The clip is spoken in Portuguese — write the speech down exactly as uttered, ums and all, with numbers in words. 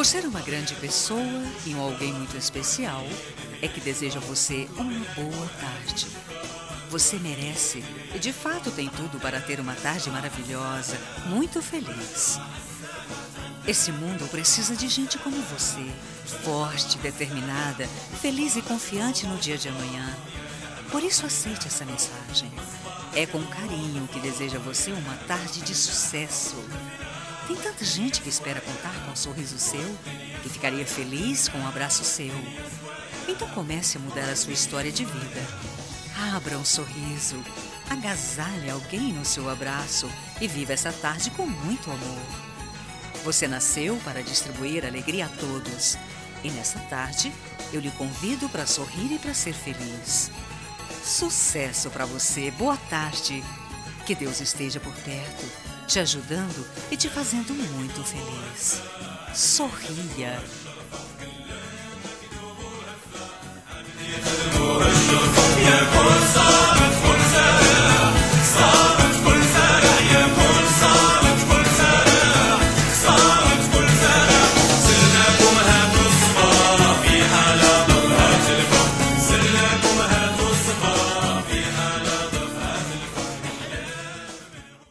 Por ser uma grande pessoa e um alguém muito especial, é que desejo a você uma boa tarde. Você merece e de fato tem tudo para ter uma tarde maravilhosa, muito feliz. Esse mundo precisa de gente como você, forte, determinada, feliz e confiante no dia de amanhã. Por isso aceite essa mensagem. É com carinho que desejo a você uma tarde de sucesso. Tem tanta gente que espera contar com um sorriso seu, que ficaria feliz com um abraço seu. Então comece a mudar a sua história de vida. Abra um sorriso, agasalhe alguém no seu abraço e viva essa tarde com muito amor. Você nasceu para distribuir alegria a todos. E nessa tarde, eu lhe convido para sorrir e para ser feliz. Sucesso para você, boa tarde. Que Deus esteja por perto, te ajudando e te fazendo muito feliz. Sorria. Yeah,